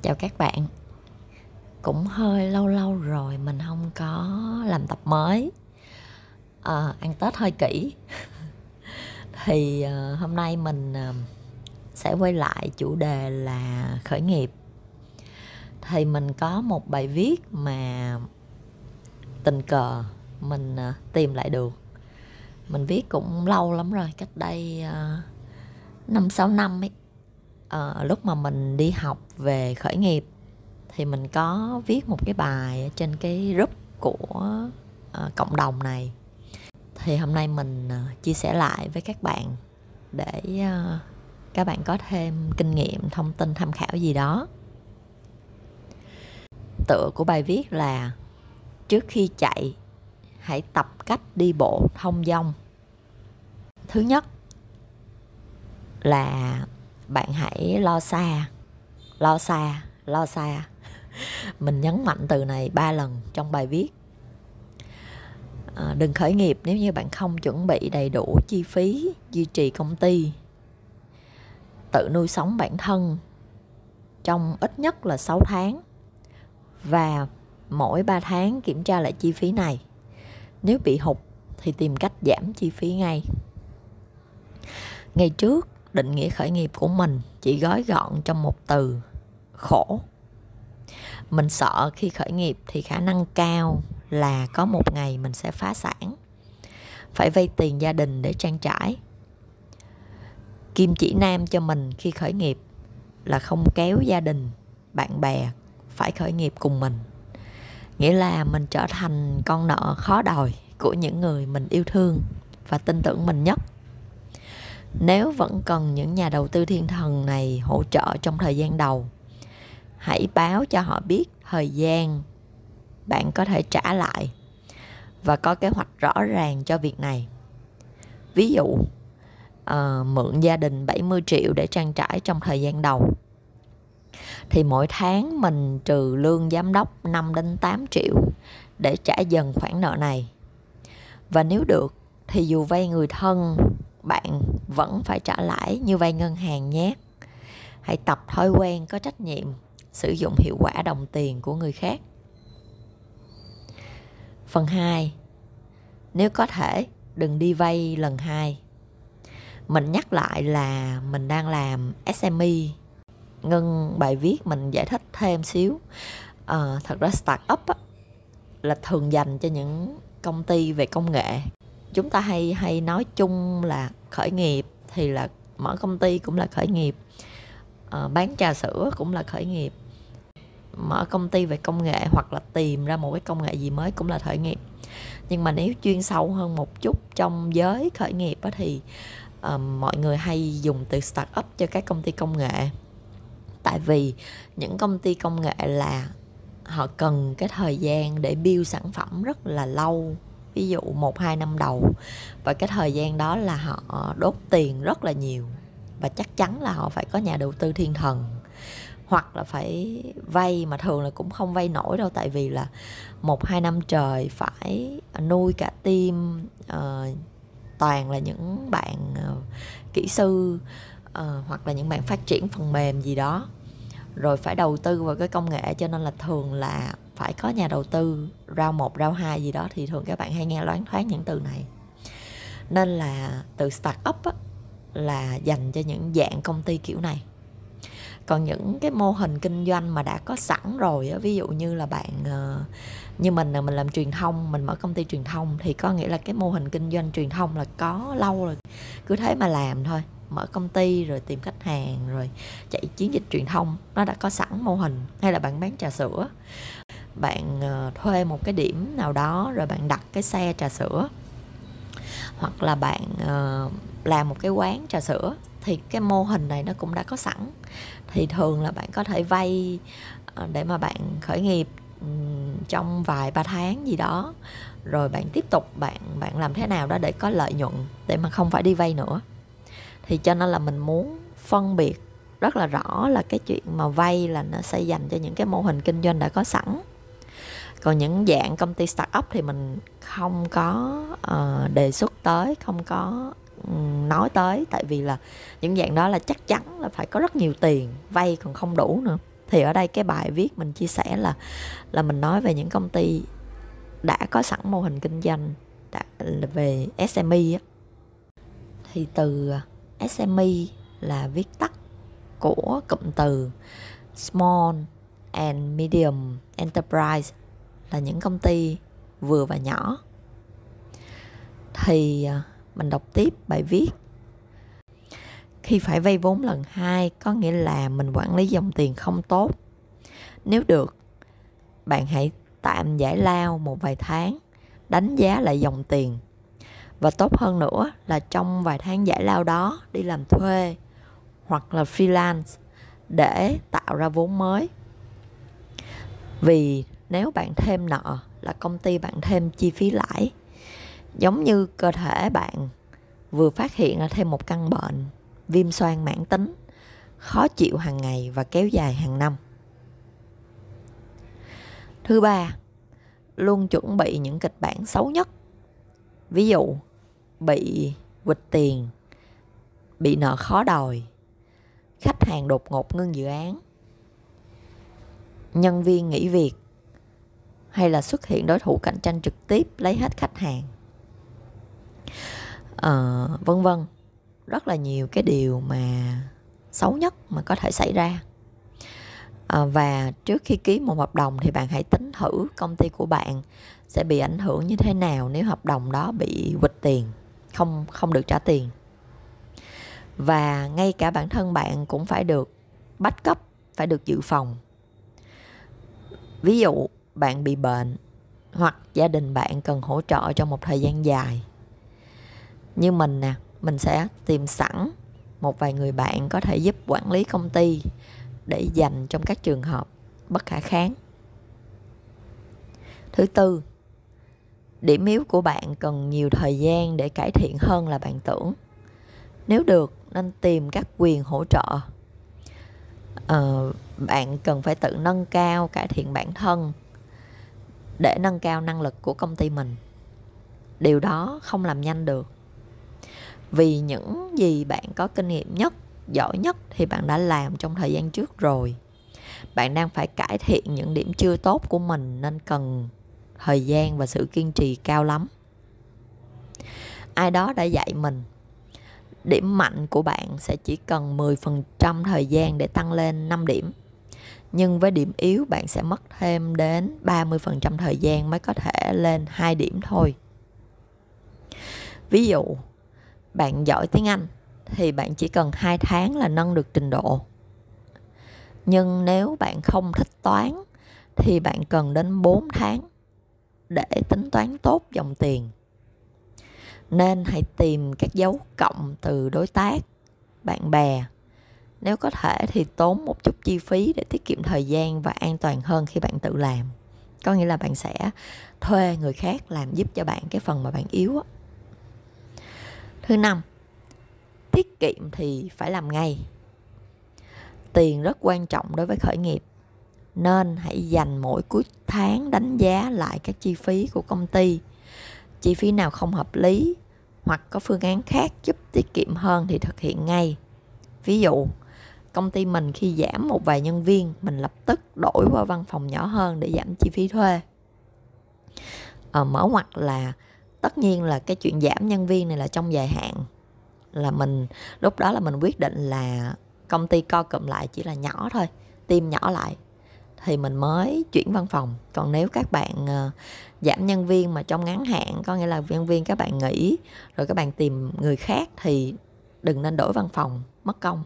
Chào các bạn. Cũng hơi lâu lâu rồi mình không có làm tập mới. Ăn Tết hơi kỹ. Thì hôm nay mình sẽ quay lại chủ đề là khởi nghiệp. Thì mình có một bài viết mà tình cờ mình tìm lại được. Mình viết cũng lâu lắm rồi, cách đây 5-6 năm ấy. Lúc mà mình đi học về khởi nghiệp thì mình có viết một cái bài trên cái group của cộng đồng này. Thì hôm nay mình chia sẻ lại với các bạn để các bạn có thêm kinh nghiệm, thông tin tham khảo gì đó. Tựa của bài viết là: trước khi chạy, hãy tập cách đi bộ thông dong. Thứ nhất là bạn hãy lo xa. Mình nhấn mạnh từ này 3 lần trong bài viết. Đừng khởi nghiệp nếu như bạn không chuẩn bị đầy đủ chi phí duy trì công ty, tự nuôi sống bản thân trong ít nhất là 6 tháng, và mỗi 3 tháng kiểm tra lại chi phí này. Nếu bị hụt thì tìm cách giảm chi phí ngay. Ngày trước, định nghĩa khởi nghiệp của mình chỉ gói gọn trong một từ: khổ. Mình sợ khi khởi nghiệp thì khả năng cao là có một ngày mình sẽ phá sản, phải vay tiền gia đình để trang trải. Kim chỉ nam cho mình khi khởi nghiệp là không kéo gia đình, bạn bè phải khởi nghiệp cùng mình. Nghĩa là mình trở thành con nợ khó đòi của những người mình yêu thương và tin tưởng mình nhất. Nếu vẫn cần những nhà đầu tư thiên thần này hỗ trợ trong thời gian đầu, hãy báo cho họ biết thời gian bạn có thể trả lại và có kế hoạch rõ ràng cho việc này. Ví dụ, mượn gia đình 70 triệu để trang trải trong thời gian đầu, thì mỗi tháng mình trừ lương giám đốc 5-8 triệu để trả dần khoản nợ này. Và nếu được thì dù vay người thân, bạn vẫn phải trả lãi như vay ngân hàng nhé. Hãy tập thói quen có trách nhiệm, sử dụng hiệu quả đồng tiền của người khác. Phần 2. Nếu có thể, đừng đi vay lần 2. Mình nhắc lại là mình đang làm SME. Ngưng bài viết mình giải thích thêm xíu. Thật ra startup là thường dành cho những công ty về công nghệ. Chúng ta hay nói chung là khởi nghiệp thì là mở công ty cũng là khởi nghiệp, bán trà sữa cũng là khởi nghiệp, mở công ty về công nghệ hoặc là tìm ra một cái công nghệ gì mới cũng là khởi nghiệp. Nhưng mà nếu chuyên sâu hơn một chút trong giới khởi nghiệp thì mọi người hay dùng từ startup cho các công ty công nghệ. Tại vì những công ty công nghệ là họ cần cái thời gian để build sản phẩm rất là lâu, ví dụ 1-2 năm đầu, và cái thời gian đó là họ đốt tiền rất là nhiều, và chắc chắn là họ phải có nhà đầu tư thiên thần, hoặc là phải vay, mà thường là cũng không vay nổi đâu, tại vì là 1-2 năm trời phải nuôi cả team, toàn là những bạn kỹ sư, hoặc là những bạn phát triển phần mềm gì đó, rồi phải đầu tư vào cái công nghệ, cho nên là thường là phải có nhà đầu tư round 1, round 2 gì đó, thì thường các bạn hay nghe loáng thoáng những từ này. Nên là từ startup là dành cho những dạng công ty kiểu này. Còn những cái mô hình kinh doanh mà đã có sẵn rồi, ví dụ như là bạn như mình làm truyền thông, mình mở công ty truyền thông, thì có nghĩa là cái mô hình kinh doanh truyền thông là có lâu rồi, cứ thế mà làm thôi. Mở công ty rồi tìm khách hàng rồi chạy chiến dịch truyền thông, nó đã có sẵn mô hình. Hay là bạn bán trà sữa, bạn thuê một cái điểm nào đó rồi bạn đặt cái xe trà sữa, hoặc là bạn làm một cái quán trà sữa, thì cái mô hình này nó cũng đã có sẵn. Thì thường là bạn có thể vay để mà bạn khởi nghiệp trong vài 3 tháng gì đó, rồi bạn tiếp tục bạn làm thế nào đó để có lợi nhuận, để mà không phải đi vay nữa. Thì cho nên là mình muốn phân biệt rất là rõ là cái chuyện mà vay là nó sẽ dành cho những cái mô hình kinh doanh đã có sẵn. Còn những dạng công ty startup thì mình không có đề xuất tới, không có nói tới, tại vì là những dạng đó là chắc chắn là phải có rất nhiều tiền, vay còn không đủ nữa. Thì ở đây cái bài viết mình chia sẻ là mình nói về những công ty đã có sẵn mô hình kinh doanh về SME á. Thì từ SME là viết tắt của cụm từ Small and Medium Enterprise, là những công ty vừa và nhỏ. Thì mình đọc tiếp bài viết. Khi phải vay vốn lần 2 có nghĩa là mình quản lý dòng tiền không tốt. Nếu được, bạn hãy tạm giải lao một vài tháng, đánh giá lại dòng tiền. Và tốt hơn nữa là trong vài tháng giải lao đó đi làm thuê hoặc là freelance để tạo ra vốn mới. Vì nếu bạn thêm nợ là công ty bạn thêm chi phí lãi. Giống như cơ thể bạn vừa phát hiện ra thêm một căn bệnh, viêm xoang mãn tính, khó chịu hàng ngày và kéo dài hàng năm. Thứ ba, luôn chuẩn bị những kịch bản xấu nhất. Ví dụ, bị quỵt tiền, bị nợ khó đòi, khách hàng đột ngột ngưng dự án, nhân viên nghỉ việc, hay là xuất hiện đối thủ cạnh tranh trực tiếp lấy hết khách hàng, vân vân. Rất là nhiều cái điều mà xấu nhất mà có thể xảy ra. Và trước khi ký một hợp đồng thì bạn hãy tính thử công ty của bạn sẽ bị ảnh hưởng như thế nào nếu hợp đồng đó bị quỵt tiền, không được trả tiền. Và ngay cả bản thân bạn cũng phải được backup, phải được dự phòng. Ví dụ bạn bị bệnh hoặc gia đình bạn cần hỗ trợ trong một thời gian dài. Như mình nè, mình sẽ tìm sẵn một vài người bạn có thể giúp quản lý công ty để dành trong các trường hợp bất khả kháng. Thứ tư, điểm yếu của bạn cần nhiều thời gian để cải thiện hơn là bạn tưởng. Nếu được, nên tìm các quyền hỗ trợ. Bạn cần phải tự nâng cao, cải thiện bản thân để nâng cao năng lực của công ty mình. Điều đó không làm nhanh được. Vì những gì bạn có kinh nghiệm nhất, giỏi nhất thì bạn đã làm trong thời gian trước rồi. Bạn đang phải cải thiện những điểm chưa tốt của mình nên cần thời gian và sự kiên trì cao lắm. Ai đó đã dạy mình, điểm mạnh của bạn sẽ chỉ cần 10% thời gian để tăng lên 5 điểm. Nhưng với điểm yếu bạn sẽ mất thêm đến 30% thời gian mới có thể lên 2 điểm thôi. Ví dụ, bạn giỏi tiếng Anh thì bạn chỉ cần 2 tháng là nâng được trình độ. Nhưng nếu bạn không thích toán thì bạn cần đến 4 tháng để tính toán tốt dòng tiền. Nên hãy tìm các dấu cộng từ đối tác, bạn bè. Nếu có thể thì tốn một chút chi phí để tiết kiệm thời gian và an toàn hơn khi bạn tự làm. Có nghĩa là bạn sẽ thuê người khác làm giúp cho bạn cái phần mà bạn yếu. Thứ năm, tiết kiệm thì phải làm ngay. Tiền rất quan trọng đối với khởi nghiệp, nên hãy dành mỗi cuối tháng đánh giá lại các chi phí của công ty. Chi phí nào không hợp lý hoặc có phương án khác giúp tiết kiệm hơn thì thực hiện ngay. Ví dụ, công ty mình khi giảm một vài nhân viên, mình lập tức đổi qua văn phòng nhỏ hơn để giảm chi phí thuê. Mở ngoặc là tất nhiên là cái chuyện giảm nhân viên này là trong dài hạn. Là mình lúc đó là mình quyết định là công ty co cụm lại chỉ là nhỏ thôi, team nhỏ lại thì mình mới chuyển văn phòng. Còn nếu các bạn giảm nhân viên mà trong ngắn hạn, có nghĩa là nhân viên các bạn nghỉ rồi các bạn tìm người khác thì đừng nên đổi văn phòng, mất công.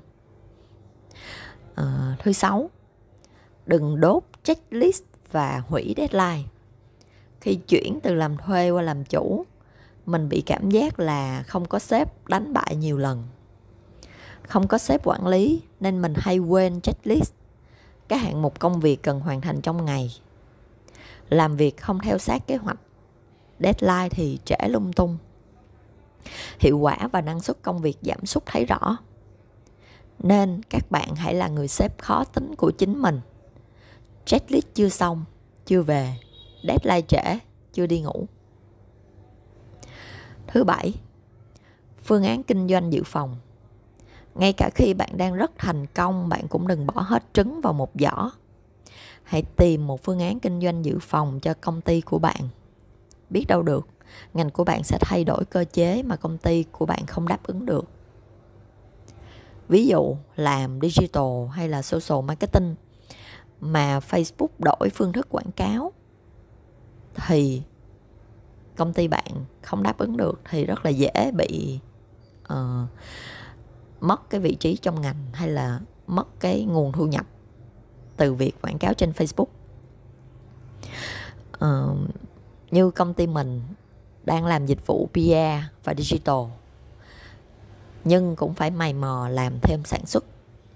Thứ sáu, đừng đốt checklist và hủy deadline. Khi chuyển từ làm thuê qua làm chủ, mình bị cảm giác là không có sếp đánh bại nhiều lần, không có sếp quản lý nên mình hay quên checklist, các hạng mục công việc cần hoàn thành trong ngày. Làm việc không theo sát kế hoạch, deadline thì trễ lung tung. Hiệu quả và năng suất công việc giảm sút thấy rõ. Nên các bạn hãy là người sếp khó tính của chính mình. Checklist chưa xong, chưa về, deadline trễ, chưa đi ngủ. Thứ bảy, phương án kinh doanh dự phòng. Ngay cả khi bạn đang rất thành công, bạn cũng đừng bỏ hết trứng vào một giỏ. Hãy tìm một phương án kinh doanh dự phòng cho công ty của bạn. Biết đâu được, ngành của bạn sẽ thay đổi cơ chế mà công ty của bạn không đáp ứng được. Ví dụ làm digital hay là social marketing mà Facebook đổi phương thức quảng cáo thì công ty bạn không đáp ứng được, thì rất là dễ bị mất cái vị trí trong ngành hay là mất cái nguồn thu nhập từ việc quảng cáo trên Facebook. Như công ty mình đang làm dịch vụ PR và digital, nhưng cũng phải mày mò làm thêm sản xuất.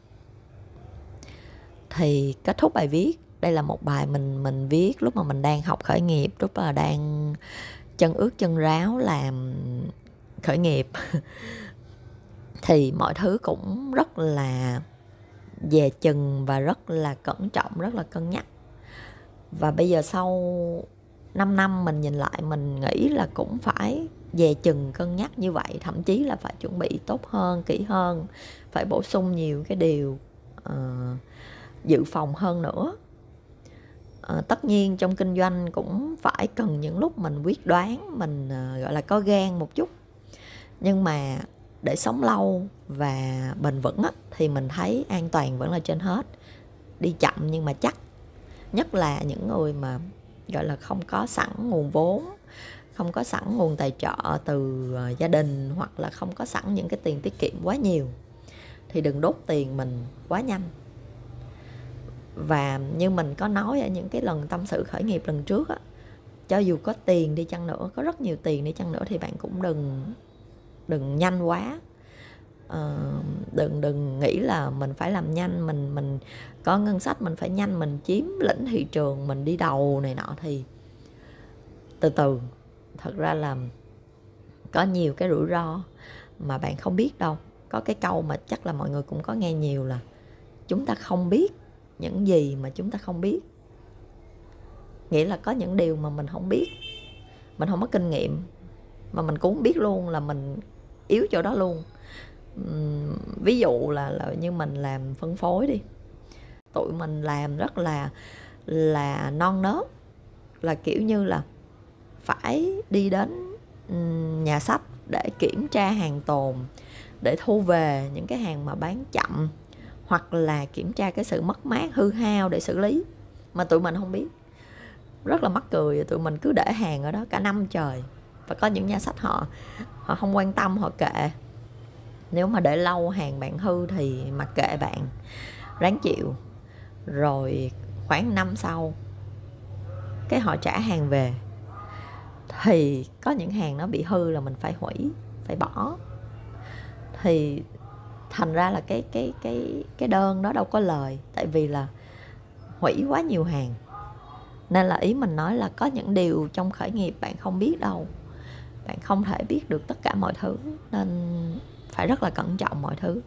Thì kết thúc bài viết, đây là một bài mình viết lúc mà mình đang học khởi nghiệp, lúc mà đang chân ướt chân ráo làm khởi nghiệp. Thì mọi thứ cũng rất là dè chừng và rất là cẩn trọng, rất là cân nhắc. Và bây giờ sau 5 năm mình nhìn lại, mình nghĩ là cũng phải dè chừng cân nhắc như vậy, thậm chí là phải chuẩn bị tốt hơn, kỹ hơn, phải bổ sung nhiều cái điều dự phòng hơn nữa. Tất nhiên trong kinh doanh cũng phải cần những lúc mình quyết đoán, mình gọi là có gan một chút. Nhưng mà để sống lâu và bền vững á, thì mình thấy an toàn vẫn là trên hết. Đi chậm nhưng mà chắc. Nhất là những người mà gọi là không có sẵn nguồn vốn, không có sẵn nguồn tài trợ từ gia đình, hoặc là không có sẵn những cái tiền tiết kiệm quá nhiều, thì đừng đốt tiền mình quá nhanh. Và như mình có nói ở những cái lần tâm sự khởi nghiệp lần trước á, cho dù có tiền đi chăng nữa, có rất nhiều tiền đi chăng nữa, thì bạn cũng đừng nhanh quá. Đừng nghĩ là mình phải làm nhanh, mình có ngân sách mình phải nhanh, mình chiếm lĩnh thị trường, mình đi đầu này nọ. Thì từ từ, thật ra là có nhiều cái rủi ro mà bạn không biết đâu. Có cái câu mà chắc là mọi người cũng có nghe nhiều là chúng ta không biết những gì mà chúng ta không biết. Nghĩa là có những điều mà mình không biết, mình không có kinh nghiệm, mà mình cũng biết luôn là mình yếu chỗ đó luôn. Ví dụ là như mình làm phân phối đi, tụi mình làm rất là non nớt, là kiểu như là phải đi đến nhà sách để kiểm tra hàng tồn, để thu về những cái hàng mà bán chậm, hoặc là kiểm tra cái sự mất mát hư hao để xử lý. Mà tụi mình không biết, rất là mắc cười. Tụi mình cứ để hàng ở đó cả năm trời. Và có những nhà sách họ không quan tâm, họ kệ. Nếu mà để lâu hàng bạn hư thì mặc kệ bạn, ráng chịu. Rồi khoảng năm sau cái họ trả hàng về, thì có những hàng nó bị hư là mình phải hủy, phải bỏ. Thì thành ra là cái đơn đó đâu có lời, tại vì là hủy quá nhiều hàng. Nên là ý mình nói là có những điều trong khởi nghiệp bạn không biết đâu. Bạn không thể biết được tất cả mọi thứ, nên phải rất là cẩn trọng mọi thứ.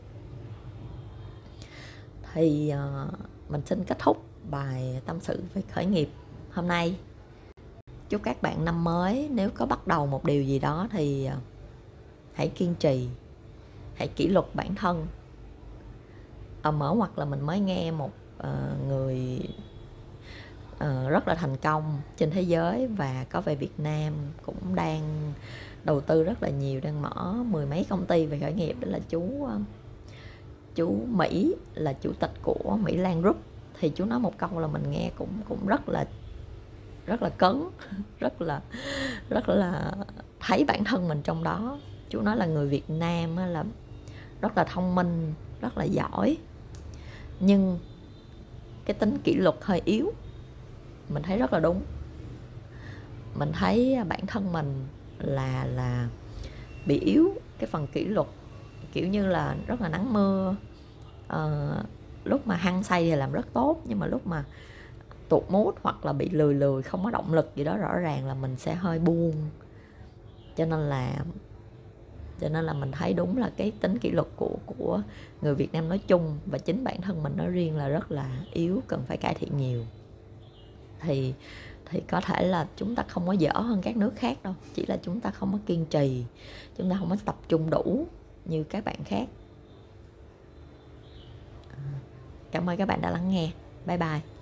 Thì mình xin kết thúc bài tâm sự về khởi nghiệp hôm nay. Chúc các bạn năm mới, nếu có bắt đầu một điều gì đó thì hãy kiên trì, hãy kỷ luật bản thân. Mở ngoặt là mình mới nghe một người rất là thành công trên thế giới và có về Việt Nam, cũng đang đầu tư rất là nhiều, đang mở 10 mấy công ty về khởi nghiệp. Đó là chú Mỹ, là chủ tịch của Mỹ Lan Group. Thì chú nói một câu là mình nghe cũng rất là cấn, rất là thấy bản thân mình trong đó. Chú nói là người Việt Nam là rất là thông minh, rất là giỏi, nhưng cái tính kỷ luật hơi yếu. Mình thấy rất là đúng. Mình thấy bản thân mình là bị yếu cái phần kỷ luật, kiểu như là rất là nắng mưa. Lúc mà hăng say thì làm rất tốt, nhưng mà lúc mà tụt mood hoặc là bị lười không có động lực gì đó, rõ ràng là mình sẽ hơi buông. Cho nên là mình thấy đúng là cái tính kỷ luật của người Việt Nam nói chung, và chính bản thân mình nói riêng là rất là yếu, cần phải cải thiện nhiều. Thì có thể là chúng ta không có dở hơn các nước khác đâu, chỉ là chúng ta không có kiên trì, chúng ta không có tập trung đủ như các bạn khác. Cảm ơn các bạn đã lắng nghe. Bye bye.